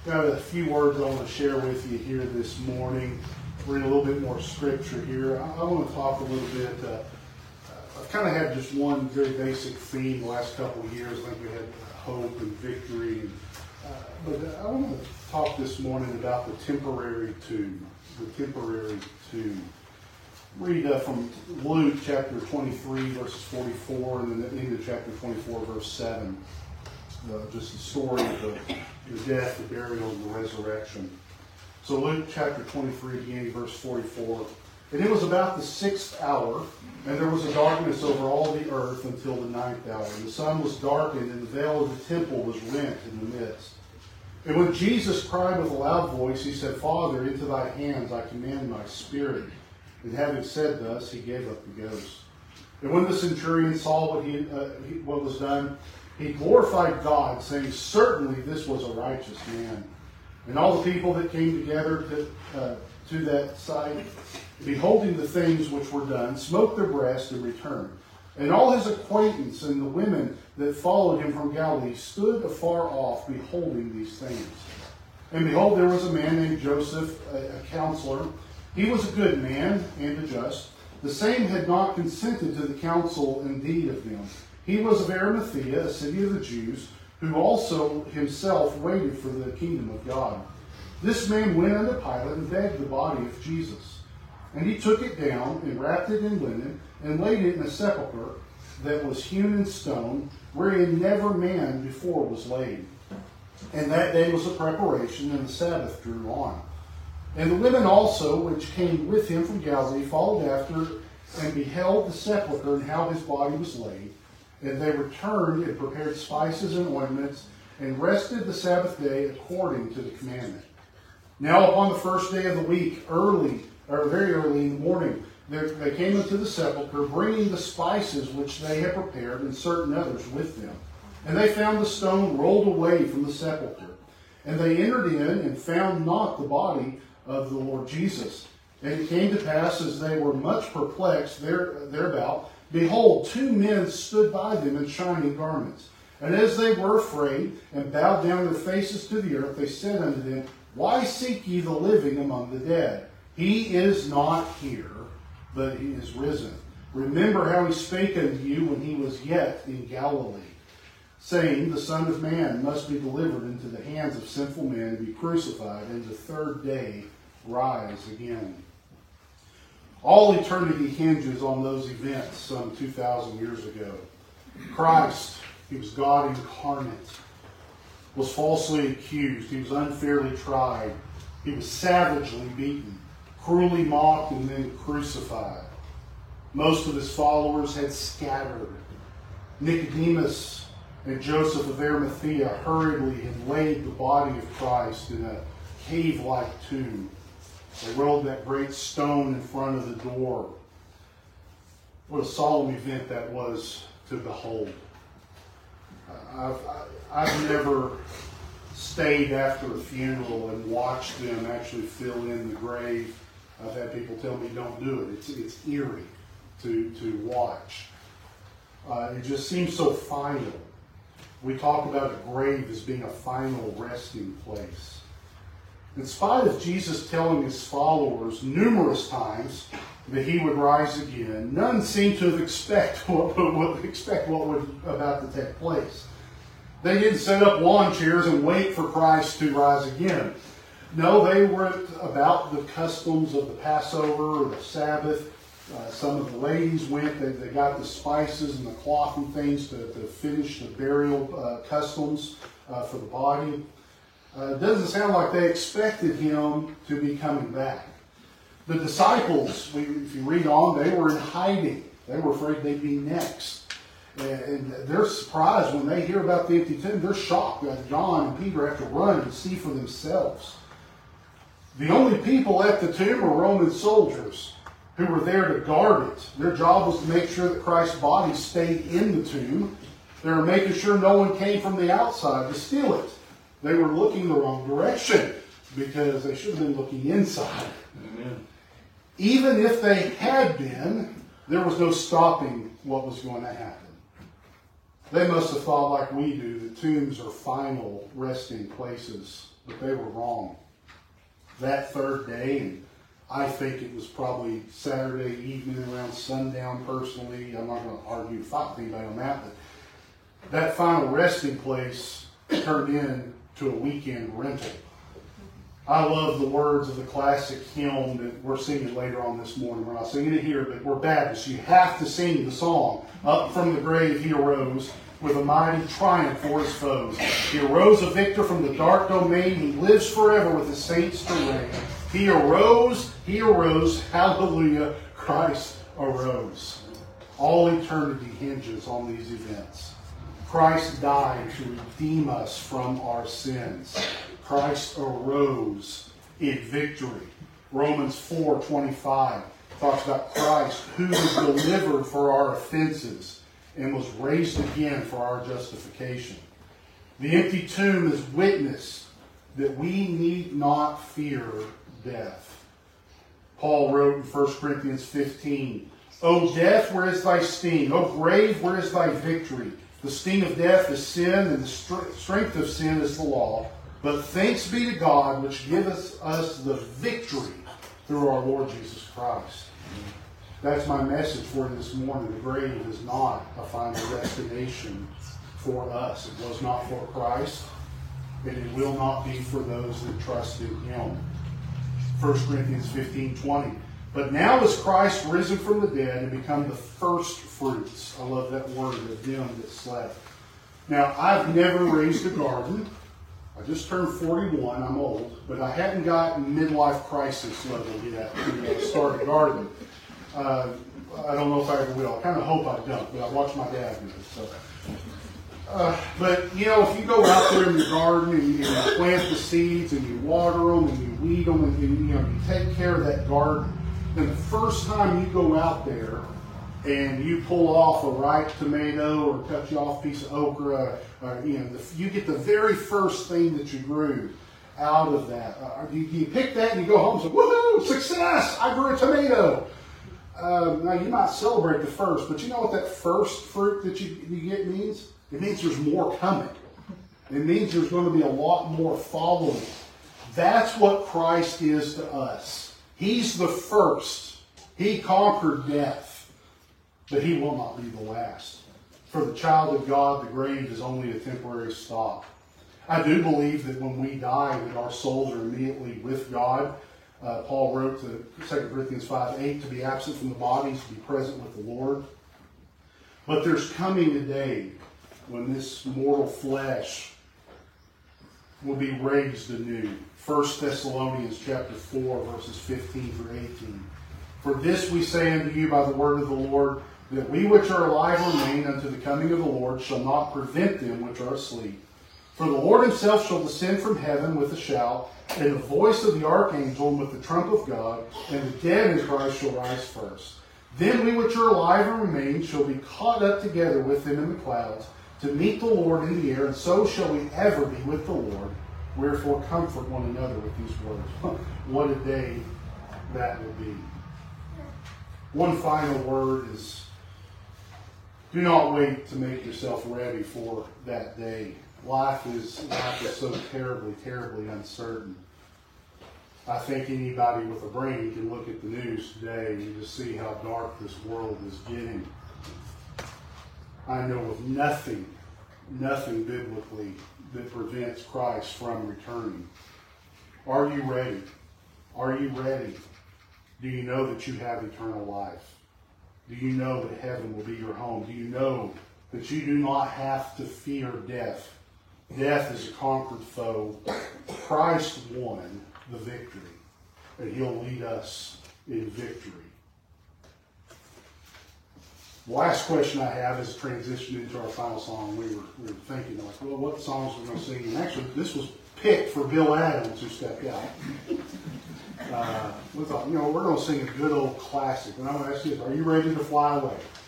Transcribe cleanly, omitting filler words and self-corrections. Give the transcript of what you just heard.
Got a few words I want to share with you here this morning. Read a little bit more scripture here. I want to talk a little bit. I've kind of had just one very basic theme the last couple of years. I think we had hope and victory. But I want to talk this morning about the temporary tomb. The temporary tomb. Read from Luke chapter 23, verses 44, and then into chapter 24, verse 7. Just the story of the death, the burial, and the resurrection. So Luke chapter 23, beginning verse 44. And it was about the 6th hour, and there was a darkness over all the earth until the 9th hour. And the sun was darkened, and the veil of the temple was rent in the midst. And when Jesus cried with a loud voice, he said, Father, into thy hands I commend my spirit. And having said thus, he gave up the ghost. And when the centurion saw what was done, he glorified God, saying, Certainly this was a righteous man. And all the people that came together to that sight, beholding the things which were done, smote their breasts and returned. And all his acquaintance and the women that followed him from Galilee stood afar off, beholding these things. And behold, there was a man named Joseph, a counselor. He was a good man and a just. The same had not consented to the counsel and deed of them. He was of Arimathea, a city of the Jews, who also himself waited for the kingdom of God. This man went unto Pilate and begged the body of Jesus. And he took it down and wrapped it in linen and laid it in a sepulchre that was hewn in stone, wherein never man before was laid. And that day was a preparation, and the Sabbath drew on. And the women also, which came with him from Galilee, followed after and beheld the sepulchre and how his body was laid. And they returned and prepared spices and ointments, and rested the Sabbath day according to the commandment. Now upon the first day of the week, very early in the morning, they came into the sepulchre, bringing the spices which they had prepared, and certain others with them. And they found the stone rolled away from the sepulchre. And they entered in, and found not the body of the Lord Jesus. And it came to pass, as they were much perplexed thereabout, behold, 2 men stood by them in shining garments. And as they were afraid, and bowed down their faces to the earth, they said unto them, Why seek ye the living among the dead? He is not here, but he is risen. Remember how he spake unto you when he was yet in Galilee, saying, The Son of Man must be delivered into the hands of sinful men, and be crucified, and the third day rise again. All eternity hinges on those events some 2,000 years ago. Christ, he was God incarnate, was falsely accused. He was unfairly tried. He was savagely beaten, cruelly mocked, and then crucified. Most of his followers had scattered. Nicodemus and Joseph of Arimathea hurriedly had laid the body of Christ in a cave-like tomb. They rolled that great stone in front of the door. What a solemn event that was to behold. I've never stayed after a funeral and watched them actually fill in the grave. I've had people tell me don't do it. It's eerie to watch. It just seems so final. We talk about a grave as being a final resting place. In spite of Jesus telling his followers numerous times that he would rise again, none seemed to have expect what would about to take place. They didn't set up lawn chairs and wait for Christ to rise again. No, they were about the customs of the Passover or the Sabbath. Some of the ladies went, they got the spices and the cloth and things to finish the burial customs for the body. It doesn't sound like they expected him to be coming back. The disciples, if you read on, they were in hiding. They were afraid they'd be next. And they're surprised when they hear about the empty tomb. They're shocked that John and Peter have to run and see for themselves. The only people at the tomb were Roman soldiers who were there to guard it. Their job was to make sure that Christ's body stayed in the tomb. They were making sure no one came from the outside to steal it. They were looking the wrong direction because they should have been looking inside. Amen. Even if they had been, there was no stopping what was going to happen. They must have thought like we do that tombs are final resting places but they were wrong. That third day, and I think it was probably Saturday evening around sundown personally. I'm not going to argue, fight with anybody on that, but that final resting place turned into a weekend rental. I love the words of the classic hymn that we're singing later on this morning. We're not singing it here, but we're Baptists. You have to sing the song. Up from the grave he arose with a mighty triumph for his foes. He arose a victor from the dark domain. He lives forever with the saints to reign. He arose, hallelujah, Christ arose. All eternity hinges on these events. Christ died to redeem us from our sins. Christ arose in victory. Romans 4:25 talks about Christ who was delivered for our offenses and was raised again for our justification. The empty tomb is witness that we need not fear death. Paul wrote in 1 Corinthians 15, O death, where is thy sting? O grave, where is thy victory? The sting of death is sin, and the strength of sin is the law. But thanks be to God, which giveth us the victory through our Lord Jesus Christ. That's my message for this morning. The grave is not a final destination for us. It was not for Christ, and it will not be for those that trust in Him. 1 Corinthians 15:20. But now is Christ risen from the dead and become the first fruits. I love that word, of them that slept. Now, I've never raised a garden. I just turned 41. I'm old. But I hadn't gotten midlife crisis level yet to start a garden. I don't know if I ever will. I kind of hope I don't, but I watch my dad do it. So. But, you know, if you go out there in your garden and you plant the seeds and you water them and you weed them and you take care of that garden, then the first time you go out there and you pull off a ripe tomato or cut you off a piece of okra, you get the very first thing that you grew out of that. You pick that and you go home and say, woohoo, success, I grew a tomato. Now, you might celebrate the first, but you know what that first fruit that you get means? It means there's more coming. It means there's going to be a lot more following. That's what Christ is to us. He's the first. He conquered death, but He will not be the last. For the child of God, the grave is only a temporary stop. I do believe that when we die, that our souls are immediately with God. Paul wrote to 2 Corinthians 5:8 to be absent from the body, to be present with the Lord. But there's coming a day when this mortal flesh will be raised anew. 1 Thessalonians chapter 4, verses 15 through 18. For this we say unto you by the word of the Lord, that we which are alive remain unto the coming of the Lord shall not prevent them which are asleep. For the Lord Himself shall descend from heaven with a shout, and the voice of the archangel, and with the trump of God, and the dead in Christ shall rise first. Then we which are alive and remain shall be caught up together with them in the clouds, to meet the Lord in the air, and so shall we ever be with the Lord. Wherefore comfort one another with these words. What a day that will be. One final word is, do not wait to make yourself ready for that day. Life is so terribly, terribly uncertain. I think anybody with a brain can look at the news today and just see how dark this world is getting. I know of nothing biblically that prevents Christ from returning. Are you ready? Are you ready? Do you know that you have eternal life? Do you know that heaven will be your home? Do you know that you do not have to fear death? Death is a conquered foe. Christ won the victory, and He'll lead us in victory. The last question I have is a transition into our final song. We were thinking, like, well, what songs we're going to sing? And actually, this was picked for Bill Adams, who stepped out. We thought, we're going to sing a good old classic. And I'm going to ask you, are you ready to fly away?